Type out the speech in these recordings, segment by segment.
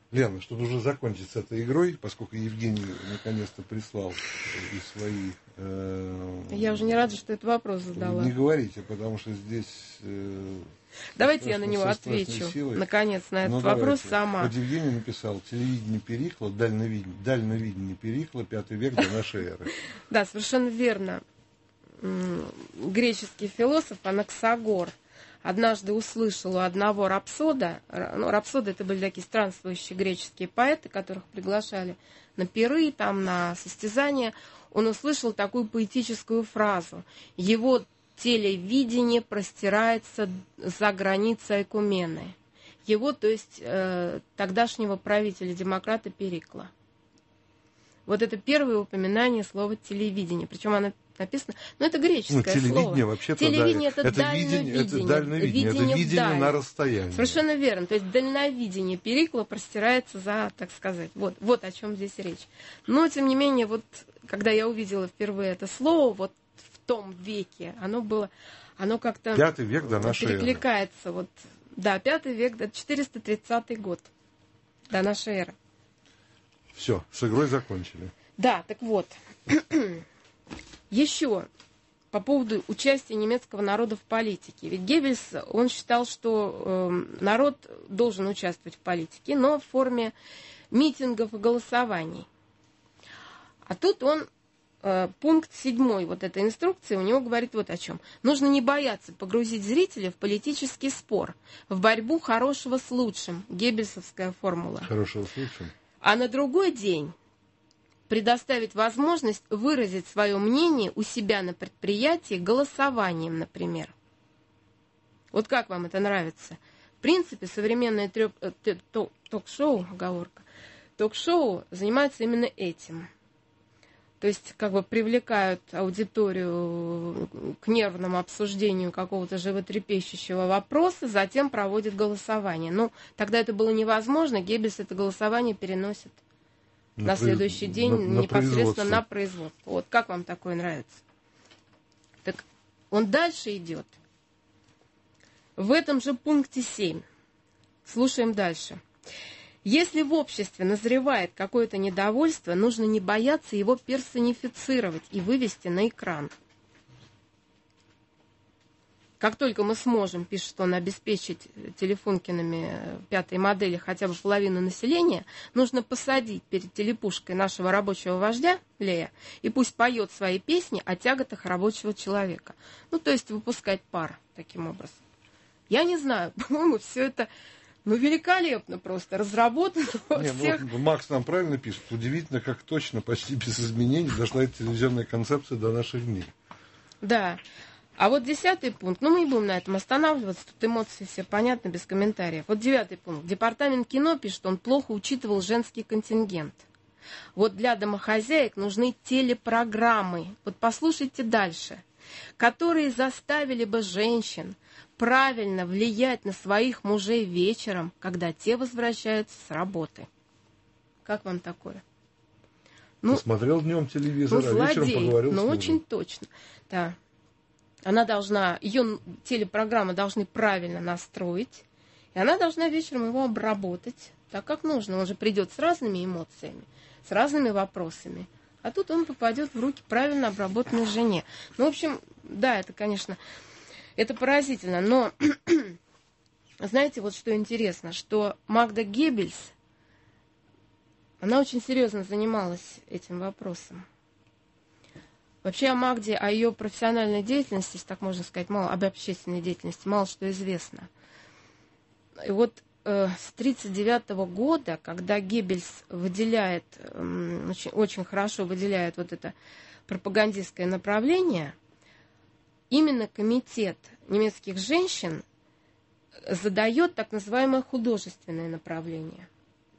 Лена, чтобы уже закончить с этой игрой, поскольку Евгений наконец-то прислал и свои... Я уже не рада, что этот вопрос задала. Не говорите, потому что здесь... Давайте я на него отвечу, наконец, на этот вопрос сама. Вот Евгений написал: телевидение Перикла, дальновидение Перикла, 5 век до нашей эры. Да, совершенно верно. Греческий философ Анаксагор однажды услышал у одного рапсода, рапсоды это были такие странствующие греческие поэты, которых приглашали на пиры, там, на состязания, он услышал такую поэтическую фразу: его телевидение простирается за границы Айкумены. Его, то есть тогдашнего правителя-демократа Перикла. Вот это первое упоминание слова телевидение. Причем оно написано, это греческое телевидение, слово. Вообще-то, телевидение да, это дальновидение. Это дальновидение, это видение на расстоянии. Совершенно верно. То есть дальновидение Перикла простирается за, так сказать, вот о чем здесь речь. Но, тем не менее, вот когда я увидела впервые это слово, вот в том веке, оно как-то 5 век до нашей эры. Перекликается. Вот, да, 5 век, да, 430 год до нашей эры. Все, с игрой закончили. Да, так вот. Еще по поводу участия немецкого народа в политике. Ведь Геббельс, он считал, что народ должен участвовать в политике, но в форме митингов и голосований. А тут он, пункт 7 вот этой инструкции, у него говорит вот о чем. Нужно не бояться погрузить зрителя в политический спор, в борьбу хорошего с лучшим. Геббельсовская формула. Хорошего с лучшим. А на другой день предоставить возможность выразить свое мнение у себя на предприятии голосованием, например. Вот как вам это нравится? В принципе, современное ток-шоу, оговорка, ток-шоу занимается именно этим. То есть, как бы привлекают аудиторию к нервному обсуждению какого-то животрепещущего вопроса, затем проводят голосование. Ну, тогда это было невозможно, Геббельс это голосование переносит на следующий день непосредственно на производство. Вот как вам такое нравится? Так он дальше идет. В этом же пункте 7. Слушаем дальше. Если в обществе назревает какое-то недовольство, нужно не бояться его персонифицировать и вывести на экран. Как только мы сможем, пишет он, обеспечить Телефункиными 5-й модели хотя бы половину населения, нужно посадить перед телепушкой нашего рабочего вождя, Лея, и пусть поет свои песни о тяготах рабочего человека. Ну, то есть выпускать пар таким образом. Я не знаю, по-моему, все это великолепно просто разработано. Макс нам правильно пишет. Удивительно, как точно, почти без изменений дошла эта телевизионная концепция до наших дней. Да. А вот 10-й пункт, мы не будем на этом останавливаться, тут эмоции все понятны, без комментариев. Вот 9-й пункт. Департамент кино пишет, он плохо учитывал женский контингент. Вот для домохозяек нужны телепрограммы, вот послушайте дальше, которые заставили бы женщин правильно влиять на своих мужей вечером, когда те возвращаются с работы. Как вам такое? Посмотрел днем телевизор, а вечером поговорил с мужем. Очень точно, да. Она должна, ее телепрограммы должны правильно настроить, и она должна вечером его обработать так, как нужно. Он же придет с разными эмоциями, с разными вопросами. А тут он попадет в руки правильно обработанной жене. Ну, в общем, да, это, конечно, это поразительно. Но, знаете, вот что интересно, что Магда Геббельс, она очень серьезно занималась этим вопросом. Вообще о Магде, о ее профессиональной деятельности, если так можно сказать, мало, об общественной деятельности, мало что известно. И вот с 1939 года, когда Геббельс выделяет, очень хорошо выделяет вот это пропагандистское направление, именно комитет немецких женщин задает так называемое художественное направление.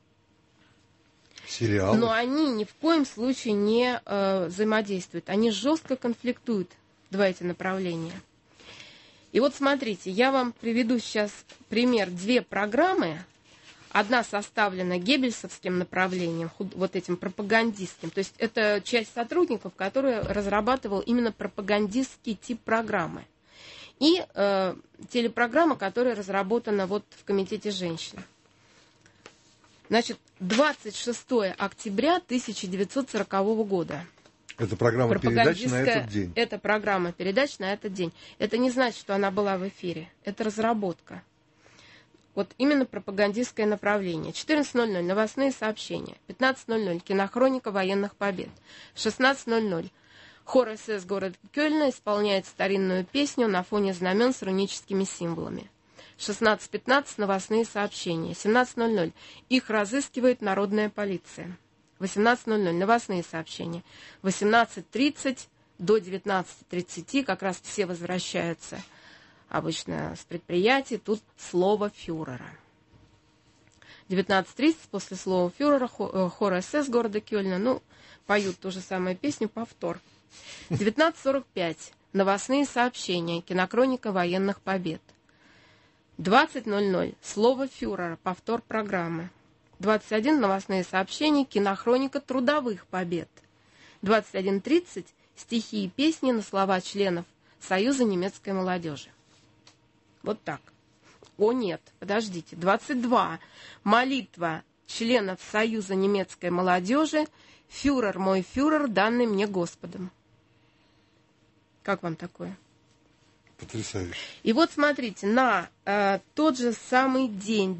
Сериалы. Но они ни в коем случае не взаимодействуют. Они жестко конфликтуют, два эти направления. И вот смотрите, я вам приведу сейчас пример. 2 программы. Одна составлена геббельсовским направлением, вот этим пропагандистским. То есть это часть сотрудников, которые разрабатывал именно пропагандистский тип программы. И телепрограмма, которая разработана вот в Комитете женщин. Значит, 26 октября 1940 года. Это программа передач на этот день. Это программа передач на этот день. Это не значит, что она была в эфире. Это разработка. Вот именно пропагандистское направление. 14:00 новостные сообщения. 15:00 кинохроника военных побед. 16:00 хор СС города Кёльна исполняет старинную песню на фоне знамен с руническими символами. 16:15 новостные сообщения. 17:00 их разыскивает народная полиция. 18:00 новостные сообщения. 18:30 до 19:30 как раз все возвращаются обычно с предприятий. Тут слово фюрера. 19:30 после слова фюрера хор СС города Кёльна, поют ту же самую песню, повтор. 19:45 новостные сообщения, кинохроника военных побед. 20:00 слово фюрера, повтор программы. 21 новостные сообщения, кинохроника трудовых побед. 21:30 стихи и песни на слова членов Союза немецкой молодежи. Вот так. О нет, подождите. 22 молитва членов Союза немецкой молодежи. Фюрер, мой фюрер, данный мне Господом. Как вам такое? Потрясающе. И вот смотрите, на тот же самый день,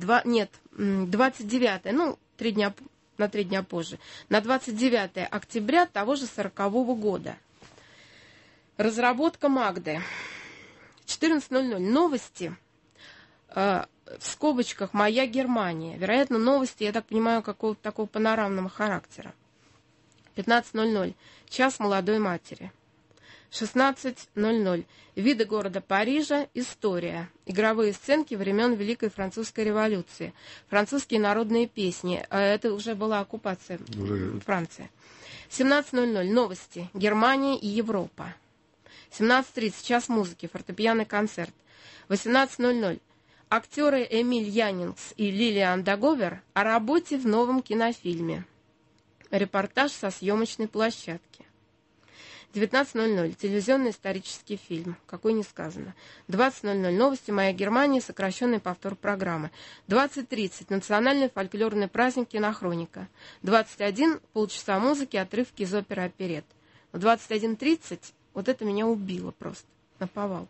29, 3 дня, на 3 дня позже, на 29 октября того же 40-го года. Разработка Магды. 14:00 новости, в скобочках «Моя Германия». Вероятно, новости, я так понимаю, какого-то такого панорамного характера. 15:00 час молодой матери. 16:00 виды города Парижа, история, игровые сценки времен Великой Французской революции, французские народные песни, это уже была оккупация Франции. 17:00 новости, Германия и Европа. 17:30 час музыки, фортепианный концерт. 18:00 актеры Эмиль Янингс и Лилиан Даговер о работе в новом кинофильме. Репортаж со съемочной площадки. 19:00 телевизионный исторический фильм, какой не сказано. 20:00 новости «Моя Германия», сокращенный повтор программы. 20:30 национальный фольклорный праздник «Кинохроника». 21 полчаса музыки, отрывки из оперы «Оперет». В 21:30 вот это меня убило просто, наповал.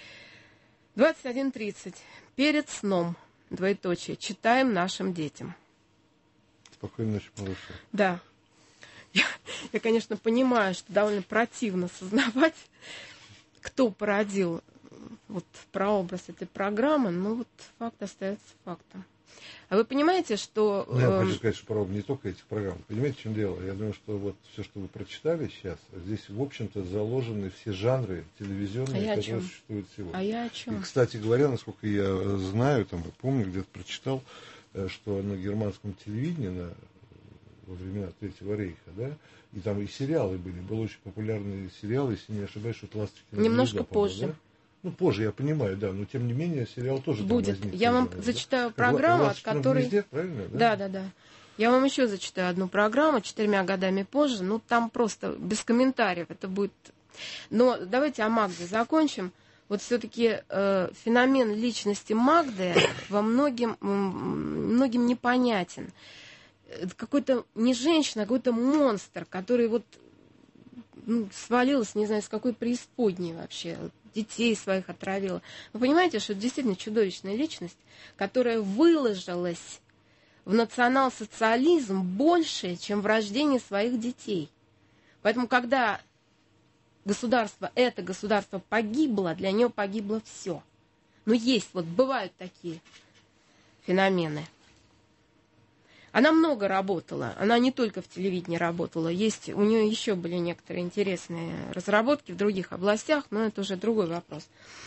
21:30 перед сном, двоеточие, читаем нашим детям. Спокойной ночи, малыши. Да. Я, конечно, понимаю, что довольно противно сознавать, кто породил прообраз этой программы, но вот факт остается фактом. А вы понимаете, что... Я хочу сказать, что прообраз не только этих программ. Понимаете, в чем дело? Я думаю, что вот все, что вы прочитали сейчас, здесь, в общем-то, заложены все жанры телевизионные, которые существуют сегодня. А я о чем? И, кстати говоря, насколько я знаю, помню, где-то прочитал, что на германском телевидении, во времена Третьего рейха, да, и там и сериалы были. Был очень популярный сериал, если не ошибаюсь, что «Ласточкина звезда». Немножко позже. Да? Позже, я понимаю, да, но тем не менее сериал тоже будет. Там возник. Я вам зачитаю программу, от которой... Гнезде, правильно, да? Да. Я вам еще зачитаю одну программу 4 годами позже, там просто без комментариев это будет. Но давайте о Магде закончим. Вот все-таки феномен личности Магды во многим непонятен. Какой-то не женщина, а какой-то монстр, который свалился, не знаю, с какой преисподней вообще, детей своих отравила. Вы понимаете, что это действительно чудовищная личность, которая выложилась в национал-социализм больше, чем в рождении своих детей. Поэтому, когда это государство погибло, для нее погибло все. Бывают такие феномены. Она много работала, она не только в телевидении работала, у нее еще были некоторые интересные разработки в других областях, но это уже другой вопрос.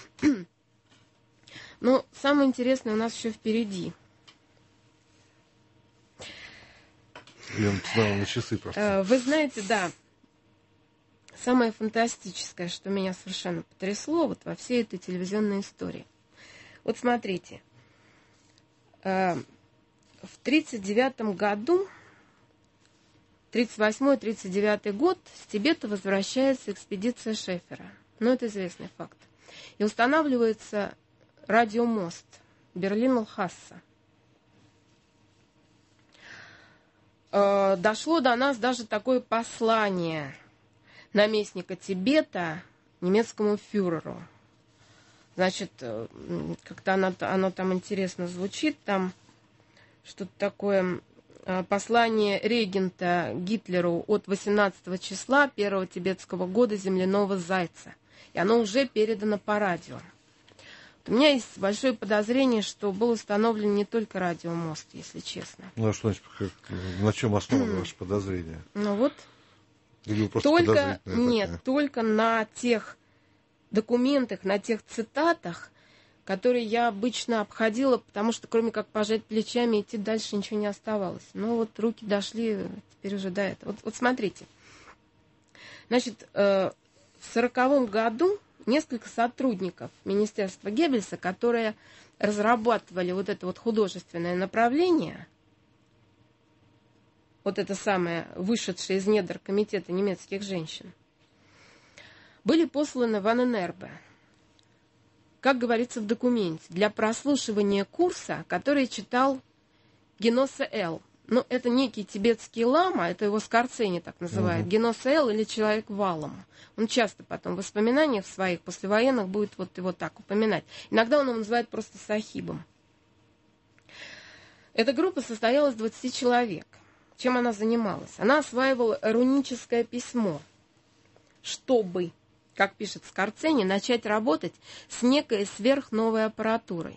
Но самое интересное у нас еще впереди. Я посмотрел на часы просто. Вы знаете, да, самое фантастическое, что меня совершенно потрясло во всей этой телевизионной истории. Вот смотрите. В 1939 году, 1938-1939 год, с Тибета возвращается экспедиция Шефера. Это известный факт. И устанавливается радиомост Берлин-Лхаса. дошло до нас даже такое послание наместника Тибета немецкому фюреру. Значит, как-то оно там интересно звучит, там что-то такое, послание регента Гитлеру от 18 числа 1 тибетского года земляного зайца. И оно уже передано по радио. У меня есть большое подозрение, что был установлен не только радиомост, если честно. Ну, а что значит, на чем основано ваше подозрение? Ну вот, только, только на тех документах, на тех цитатах, которые я обычно обходила, потому что кроме как пожать плечами, идти дальше ничего не оставалось. Ну вот руки дошли теперь уже до этого. Вот смотрите. Значит, в 1940 году несколько сотрудников Министерства Геббельса, которые разрабатывали вот это вот художественное направление, вот это самое, вышедшее из недр комитета немецких женщин, были посланы в Анненербе, как говорится в документе, для прослушивания курса, который читал Геносе Эл. Ну, это некий тибетский лама, это его Скорцени так называют, Геносе Эл или человек валом. Он часто потом в воспоминаниях своих послевоенных будет вот его так упоминать. Иногда он его называет просто сахибом. Эта группа состояла из 20 человек. Чем она занималась? Она осваивала руническое письмо, чтобы, как пишет Скорцени, начать работать с некой сверхновой аппаратурой.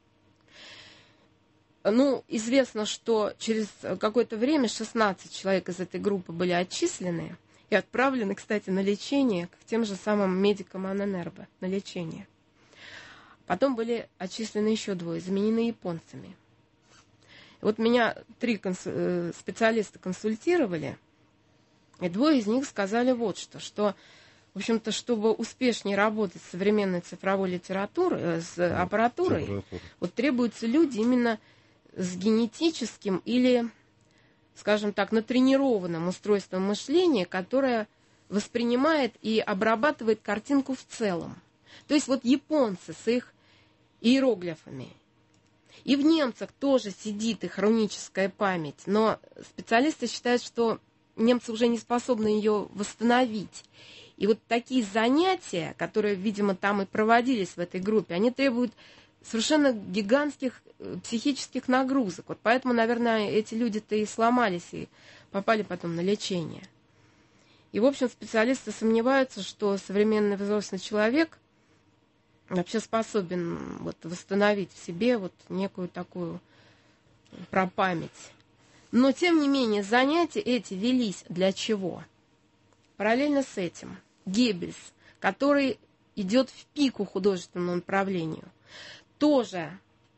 Ну, известно, что через какое-то время 16 человек из этой группы были отчислены и отправлены, кстати, на лечение к тем же самым медикам Анненербе, на лечение. Потом были отчислены еще 2, заменены японцами. И вот меня 3 специалиста консультировали, и 2 из них сказали вот что, в общем-то, чтобы успешнее работать с современной цифровой литературой, с аппаратурой, вот требуются люди именно с генетическим или, скажем так, натренированным устройством мышления, которое воспринимает и обрабатывает картинку в целом. То есть вот японцы с их иероглифами. И в немцах тоже сидит их руническая память, но специалисты считают, что немцы уже не способны ее восстановить. И вот такие занятия, которые, видимо, там и проводились в этой группе, они требуют совершенно гигантских психических нагрузок. Вот поэтому, наверное, эти люди-то и сломались, и попали потом на лечение. И, в общем, специалисты сомневаются, что современный взрослый человек вообще способен вот восстановить в себе вот некую такую пропамять. Но, тем не менее, занятия эти велись для чего? Параллельно с этим Геббельс, который идет в пику художественному направлению, тоже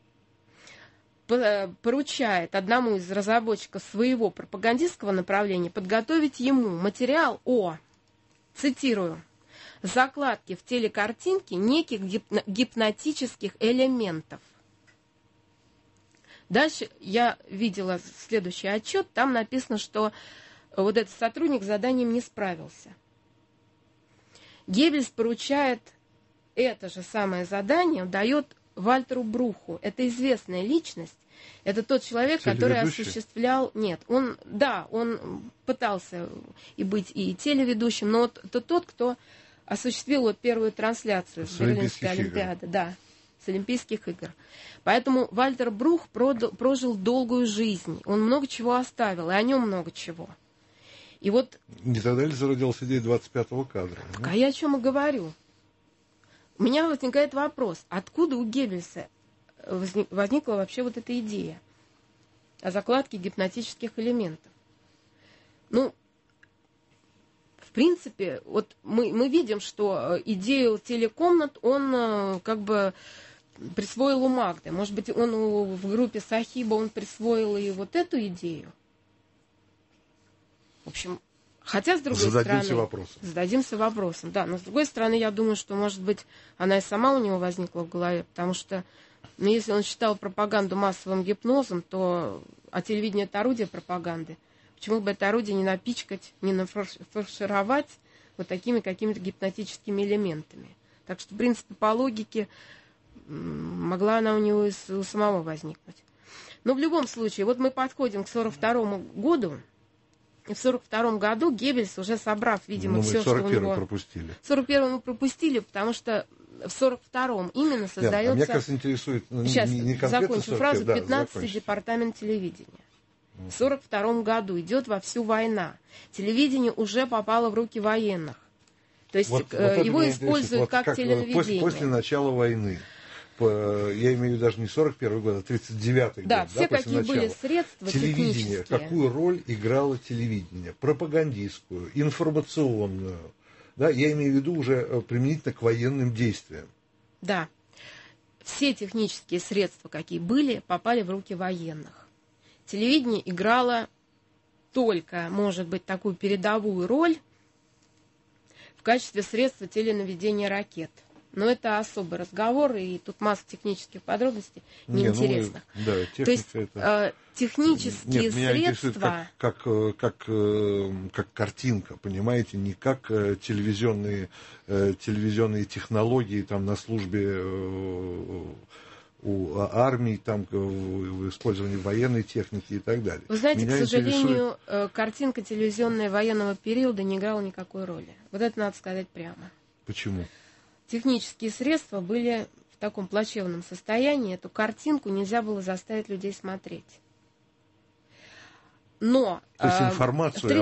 поручает одному из разработчиков своего пропагандистского направления подготовить ему материал о, цитирую, закладке в теле картинки неких гипнотических элементов. Дальше я видела следующий отчет, там написано, что вот этот сотрудник с заданием не справился. Геббельс поручает это же самое задание, дает Вальтеру Бруху. Это известная личность. Это тот человек, который осуществлял... Нет, он пытался и быть и телеведущим, но вот это тот, кто осуществил вот первую трансляцию с Берлинской Олимпиады. Да, с Олимпийских игр. Поэтому Вальтер Брух прожил долгую жизнь. Он много чего оставил, и о нем много чего. И вот... Не тогда ли зародилась идея 25-го кадра? Так, а я о чем и говорю. У меня возникает вопрос, откуда у Геббельса возникла вообще вот эта идея о закладке гипнотических элементов? Ну, в принципе, вот мы видим, что идею телекомнат он как бы присвоил у Магды. Может быть, он в группе Сахиба он присвоил и вот эту идею? В общем... Хотя, с другой стороны, зададимся вопросом. Да, но с другой стороны, я думаю, что, может быть, она и сама у него возникла в голове, потому что, ну, если он считал пропаганду массовым гипнозом, то телевидение – это орудие пропаганды. Почему бы это орудие не напичкать, не нафаршировать вот такими какими-то гипнотическими элементами? Так что, в принципе, по логике, могла она у него и у самого возникнуть. Но в любом случае, вот мы подходим к 1942 году, И в 1942 году Геббельс, уже собрав, видимо, все, что у него... пропустили. В 1941 мы пропустили, потому что в 1942 именно создается... А меня, кажется, интересует... Сейчас не конкретно закончу фразу. 15-й закончите. департамент телевидения. В 1942 году идет вовсю война. Телевидение уже попало в руки военных. То есть его используют как теленаведение. После начала войны. Я имею в виду даже не 41 год, а 39-й да, год. Все, какие начала. Были средства телевидение. Какую роль играло телевидение? Пропагандистскую, информационную. Да, я имею в виду уже применительно к военным действиям. Да. Все технические средства, какие были, попали в руки военных. Телевидение играло только, может быть, такую передовую роль в качестве средства теленаведения ракет. Но это особый разговор, и тут масса технических подробностей неинтересных. То есть технические средства... Как картинка, понимаете, не как телевизионные технологии там на службе у армии, там в использовании военной техники и так далее. Вы знаете, к сожалению, картинка телевизионная военного периода не играла никакой роли. Вот это надо сказать прямо. Почему? Технические средства были в таком плачевном состоянии, эту картинку нельзя было заставить людей смотреть. Но то есть информацию о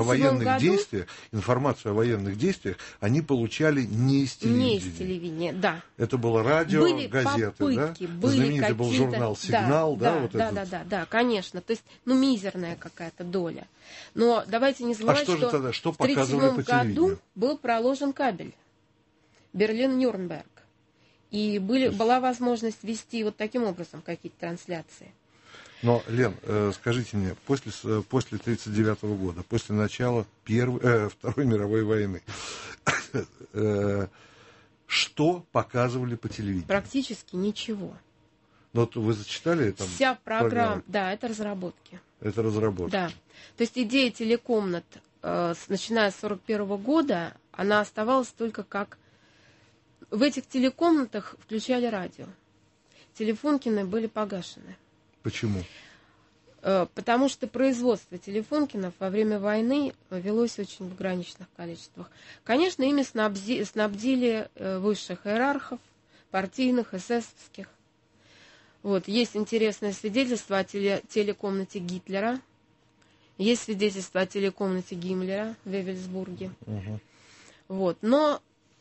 военных действиях они получали не из телевидения. Не из телевидения, да. Это было радио, были газеты, попытки, да? Были знаменитый был журнал «Сигнал», да, конечно. То есть, мизерная какая-то доля. Но давайте не забывать, что же тогда? Что в 1937 году был проложен кабель Берлин-Нюрнберг. И была возможность вести вот таким образом какие-то трансляции. Но, Лен, скажите мне, после 1939 года, после начала Второй мировой войны, что показывали по телевидению? Практически ничего. Но вы зачитали там? Вся программа, да, это разработки. Это разработки. Да. То есть идея телекомнат, начиная с 1941 года, она оставалась только как... В этих телекомнатах включали радио. Телефонкины были погашены. Почему? Потому что производство телефонкинов во время войны велось очень в ограниченных количествах. Конечно, ими снабдили высших иерархов, партийных, эсэсовских. Вот. Есть интересное свидетельство о телекомнате Гитлера. Есть свидетельство о телекомнате Гиммлера в Вевельсбурге. Угу. Вот. Но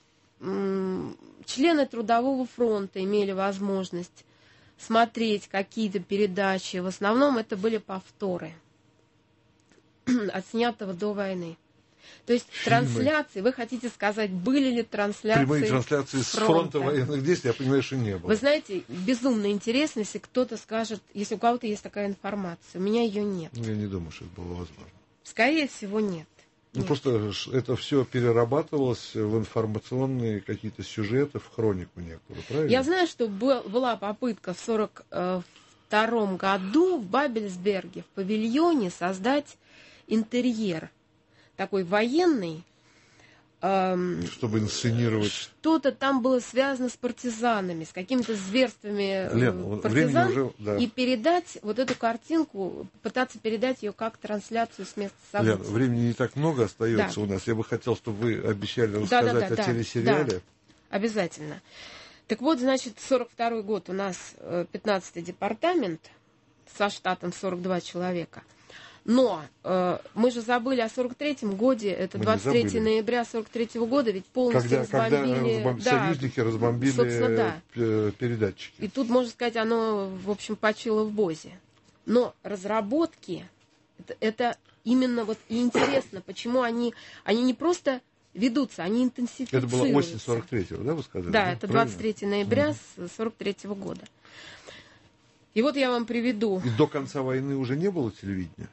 члены Трудового фронта имели возможность смотреть какие-то передачи. В основном это были повторы отснятого до войны. То есть трансляции, вы хотите сказать, были ли трансляции? Прямые трансляции с фронта военных действий, я понимаю, что не было. Вы знаете, безумно интересно, если кто-то скажет, если у кого-то есть такая информация. У меня ее нет. Я не думаю, что это было возможно. Скорее всего, нет. Просто это все перерабатывалось в информационные какие-то сюжеты, в хронику некую, правильно? Я знаю, что была попытка в 1942 году в Бабельсберге, в павильоне, создать интерьер такой военный. Чтобы инсценировать. Что-то там было связано с партизанами, с какими-то зверствами партизан. Уже, да. И передать вот эту картинку, пытаться передать ее как трансляцию с места событий. Лен, времени не так много остается у нас. Я бы хотел, чтобы вы обещали рассказать о телесериале. Да, обязательно. Так вот, значит, 1942 год у нас 15-й департамент со штатом 42 человека. Но мы же забыли о 43-м годе, это 23 ноября 43-го года, ведь полностью разбомбили... Когда союзники разбомбили передатчики. И тут, можно сказать, оно, в общем, почило в Бозе. Но разработки, это именно вот и интересно, почему они не просто ведутся, они интенсифицируются. Это была осень 43-го, да, вы сказали? Да, это 23 ноября 43-го года. И вот я вам приведу... И до конца войны уже не было телевидения?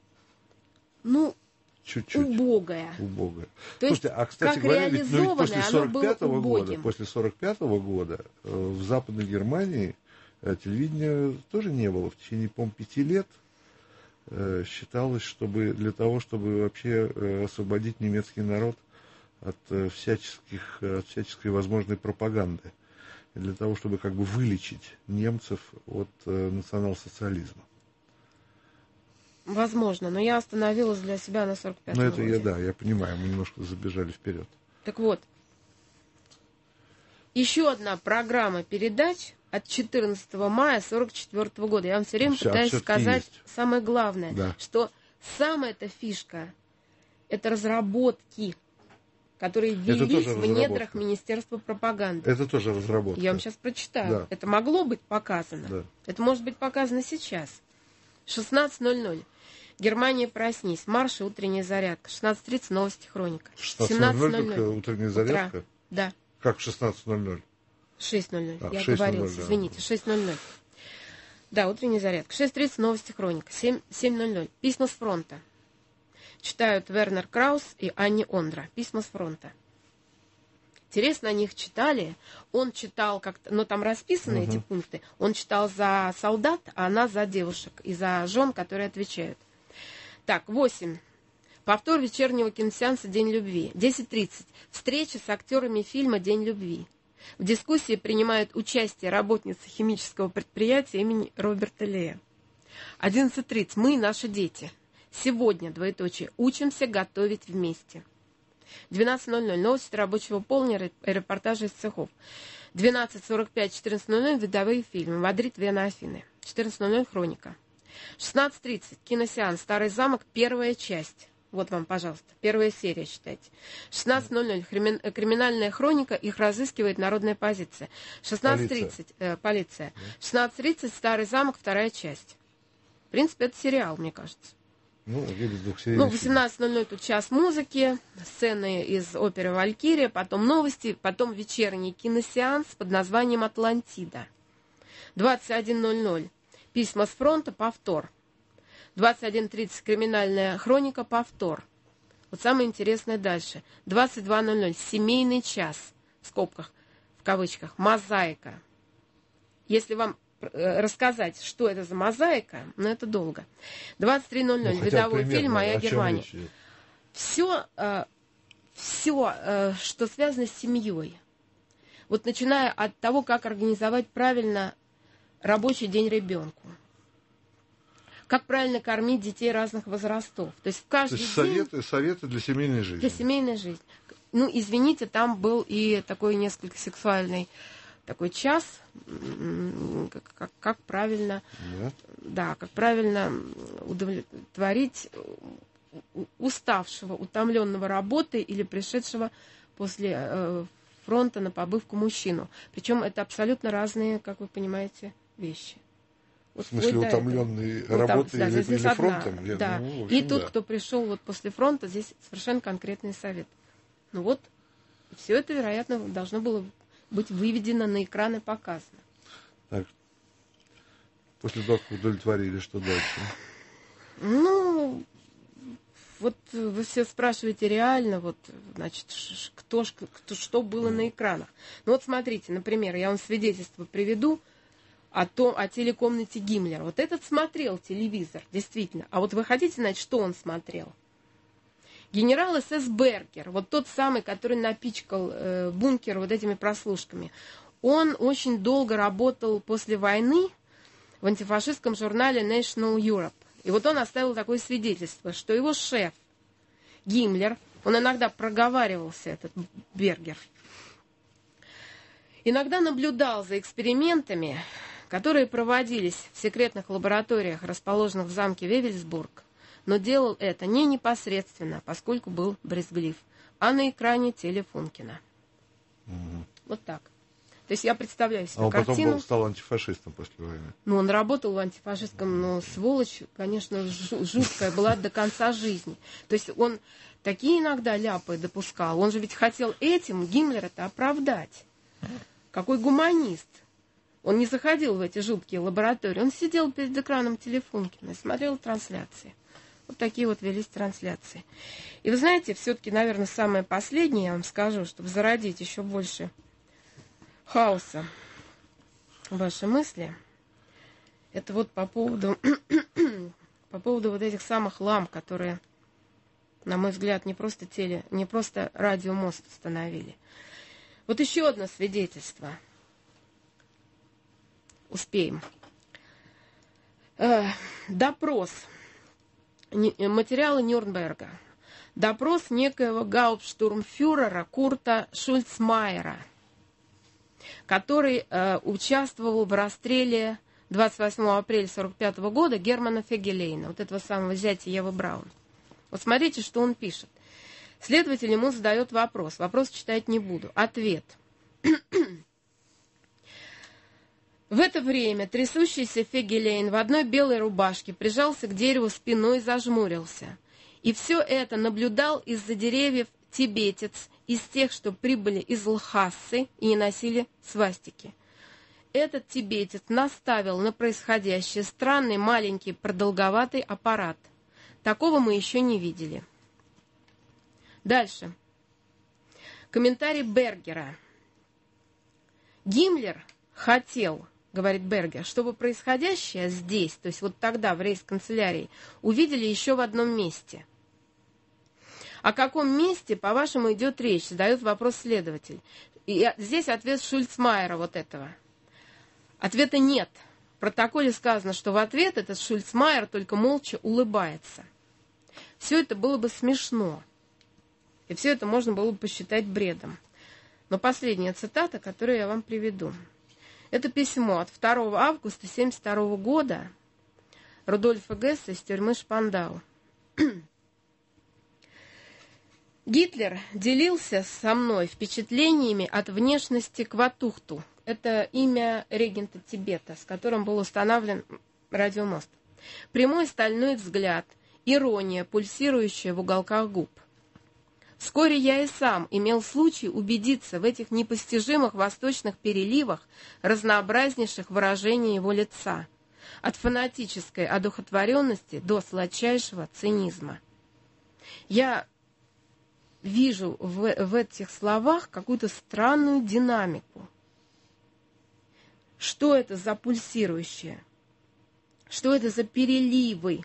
Чуть-чуть. Убогая. Слушайте, кстати говоря, ведь после 45-го года в Западной Германии телевидения тоже не было. В течение, по-моему, 5 лет считалось, для того, чтобы вообще освободить немецкий народ от всяческой возможной пропаганды. И для того, чтобы как бы вылечить немцев от национал-социализма. возможно, но я остановилась для себя на 45-м Ну, это году. я понимаю, мы немножко забежали вперед. Так вот, еще одна программа передач от 14 мая 1944 года. Я вам все время пытаюсь сказать есть. самое главное, Да. что самая-то фишка – это разработки, которые велись в недрах Министерства пропаганды. Это тоже разработка. Я вам сейчас прочитаю. Да. Это могло быть показано. Да. Это может быть показано сейчас. 16:00. Германия, проснись. Марш и утренняя зарядка. 16:30 новости хроника. 16:00 только утренняя зарядка? Да. Как 16:00? 6:00. Я 6:00, говорила, да. извините, 6:00. Да, утренняя зарядка. 6:30 новости хроника. 7:00. Письма с фронта. Читают Вернер Краус и Анни Ондра. Письма с фронта. Интересно, они их читали. Он читал как-то, но там расписаны эти пункты. Он читал за солдат, а она за девушек и за жен, которые отвечают. Так, 8. Повтор вечернего киносеанса «День любви». 10:30. Встреча с актерами фильма «День любви». В дискуссии принимают участие работницы химического предприятия имени Роберта Лея. 11:30. Мы и наши дети. Сегодня, двоеточие, учимся готовить вместе. 12:00. Новости рабочего полдня и репортажи из цехов. 12:45, 14:00. Видовые фильмы. Мадрид, Вена, Афины. 14:00. Хроника. 16:30. Киносеанс «Старый замок», первая часть. Вот вам, пожалуйста, первая серия, читайте. 16:00. Криминальная хроника, их разыскивает народная позиция. 16:30. Полиция. 16:30. «Старый замок», вторая часть. В принципе, это сериал, мне кажется. Ну, или двухсерийный. 18:00 тут час музыки, сцены из оперы «Валькирия», потом новости, потом вечерний киносеанс под названием «Атлантида». 21:00. Письма с фронта, повтор. 21:30. Криминальная хроника, повтор. Вот самое интересное дальше. 22:00. Семейный час, в скобках, в кавычках, мозаика. Если вам рассказать, что это за мозаика, но это долго. 23:00. Видовой фильм «Моя Германия». Все, что связано с семьей. Вот начиная от того, как организовать правильно рабочий день ребенку. Как правильно кормить детей разных возрастов. То есть в каждый день... Советы для семейной жизни. Для семейной жизни. Ну, извините, там был и такой несколько сексуальный такой час, как правильно, да, как правильно удовлетворить уставшего, утомленного работой или пришедшего после фронта на побывку мужчину. Причем это абсолютно разные, как вы понимаете, вещи. Вот в смысле, утомленный работой или фронтом? Да. Ну, общем, и тот, кто пришел вот после фронта, здесь совершенно конкретный совет. Ну вот, все это, вероятно, должно было быть выведено на экран и показано. Так. После того, как удовлетворили, что дальше? Ну, вот вы все спрашиваете реально, вот, значит, что было на экранах. Ну вот смотрите, например, я вам свидетельство приведу о телекомнате Гиммлера. Вот этот смотрел телевизор, действительно. А вот вы хотите знать, что он смотрел? Генерал СС Бергер, вот тот самый, который напичкал бункер вот этими прослушками, он очень долго работал после войны в антифашистском журнале National Europe. И вот он оставил такое свидетельство, что его шеф Гиммлер, он иногда проговаривался, этот Бергер, иногда наблюдал за экспериментами, которые проводились в секретных лабораториях, расположенных в замке Вевельсбург, но делал это не непосредственно, поскольку был брезглив, а на экране телефонкина. Вот так. То есть я представляю себе картину. А он потом стал антифашистом после войны. Ну, он работал в антифашистском, но сволочь, конечно, жуткая была до конца жизни. То есть он такие иногда ляпы допускал. Он же ведь хотел этим Гиммлера-то оправдать. Какой гуманист. Он не заходил в эти жуткие лаборатории. Он сидел перед экраном телефонкина и смотрел трансляции. Вот такие вот велись трансляции. И вы знаете, все-таки, наверное, самое последнее, я вам скажу, чтобы зародить еще больше хаоса в ваши мысли, это вот по поводу вот этих самых ламп, которые, на мой взгляд, не просто радиомост установили. Вот еще одно свидетельство. Успеем. Допрос Материалы Нюрнберга. Допрос некоего гауптштурмфюрера Курта Шульцмайера, который участвовал в расстреле 28 апреля 1945 года Германа Фегелейна, вот этого самого зятя Евы Браун. Вот смотрите, что он пишет. Следователь ему задает вопрос. Вопрос читать не буду. Ответ. В это время трясущийся Фегелейн в одной белой рубашке прижался к дереву спиной и зажмурился. И все это наблюдал из-за деревьев тибетец, из тех, что прибыли из Лхасы и не носили свастики. Этот тибетец наставил на происходящее странный маленький продолговатый аппарат. Такого мы еще не видели. Дальше. Комментарий Бергера. Гиммлер хотел, говорит Бергер, чтобы происходящее здесь, то есть вот тогда в рейхсканцелярии, увидели еще в одном месте. О каком месте, по-вашему, идет речь? Задает вопрос следователь. И здесь ответ Шульцмайера вот этого. Ответа нет. В протоколе сказано, что в ответ этот Шульцмайер только молча улыбается. Все это было бы смешно. И все это можно было бы посчитать бредом. Но последняя цитата, которую я вам приведу. Это письмо от 2 августа 1972 года Рудольфа Гесса из тюрьмы Шпандау. Гитлер делился со мной впечатлениями от внешности Кватухту. Это имя регента Тибета, с которым был установлен радиомост. Прямой стальной взгляд, ирония, пульсирующая в уголках губ. Вскоре я и сам имел случай убедиться в этих непостижимых восточных переливах разнообразнейших выражений его лица, от фанатической одухотворенности до сладчайшего цинизма. Я вижу в этих словах какую-то странную динамику. Что это за пульсирующее? Что это за переливы?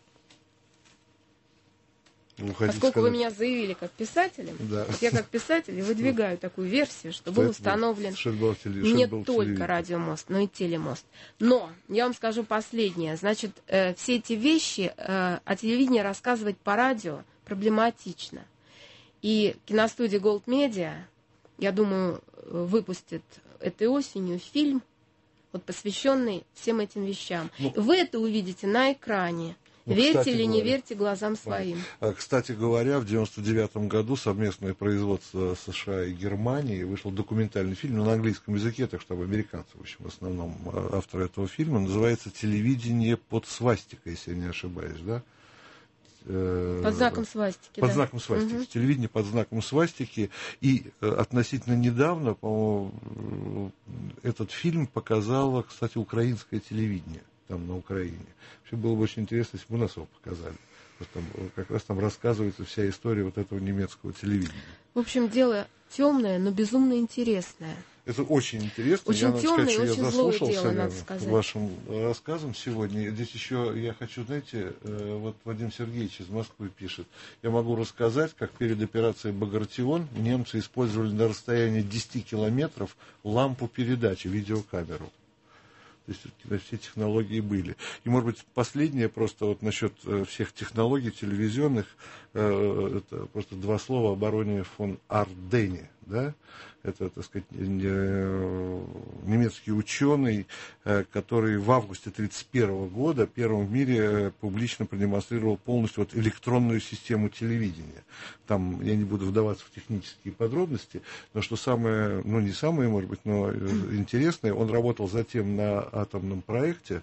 Поскольку вы меня заявили как писателем, да. Вот я как писатель выдвигаю такую версию, что был установлен не только радиомост, но и телемост. Но я вам скажу последнее. Значит, все эти вещи о телевидении рассказывать по радио проблематично. И киностудия Gold Media, я думаю, выпустит этой осенью фильм, вот, посвященный всем этим вещам. Вы это увидите на экране. Верьте или не верьте глазам своим. Кстати говоря, в 1999 году совместное производство США и Германии вышел документальный фильм на английском языке, так что американцы, в общем, в основном автор этого фильма, называется «Телевидение под свастикой», если я не ошибаюсь, да? Под знаком свастики. Под знаком свастики. Угу. Телевидение под знаком свастики. И относительно недавно, по-моему, этот фильм показало, кстати, украинское телевидение там на Украине. Вообще было бы очень интересно, если бы у нас его показали. Там, как раз там рассказывается вся история вот этого немецкого телевидения. В общем, дело темное, но безумно интересное. Это очень интересно. Очень темное и очень злое дело, надо сказать, вашим рассказом сегодня. Здесь еще я хочу, знаете, вот Вадим Сергеевич из Москвы пишет. Я могу рассказать, как перед операцией «Багратион» немцы использовали на расстоянии 10 километров лампу передачи, видеокамеру. То есть все технологии были. И, может быть, последнее просто вот насчет всех технологий телевизионных, это просто два слова о бароне фон Ардене, да? Это, так сказать, немецкий ученый, который в августе 1931 года первым в мире публично продемонстрировал полностью вот электронную систему телевидения. Там, я не буду вдаваться в технические подробности, но что самое, ну не самое, может быть, но интересное, он работал затем на атомном проекте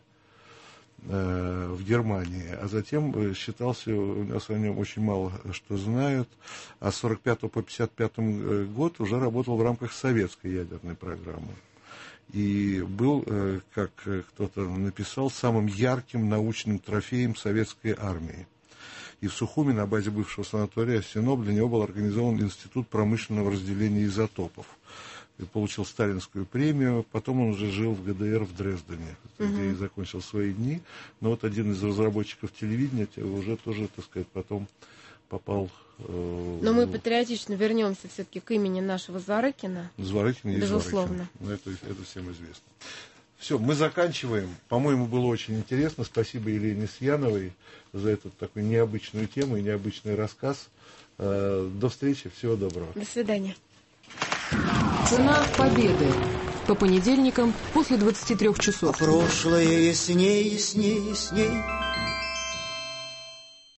в Германии, а затем считался, у нас о нем очень мало что знают, а с 45 по 55 год уже работал в рамках советской ядерной программы. И был, как кто-то написал, самым ярким научным трофеем советской армии. И в Сухуми, на базе бывшего санатория Синоп, для него был организован Институт промышленного разделения изотопов. И получил сталинскую премию, потом он уже жил в ГДР в Дрездене, где и закончил свои дни. Но вот один из разработчиков телевидения уже тоже, так сказать, потом попал... Но мы патриотично вернемся все-таки к имени нашего Зворыкина. Зворыкина и безусловно. Зворыкин. Это всем известно. Все, мы заканчиваем. По-моему, было очень интересно. Спасибо Елене Сияновой за эту такую необычную тему и необычный рассказ. До встречи, всего доброго. До свидания. Цена победы. По понедельникам после 23 часов. А прошлое ясней, ясней, ясней.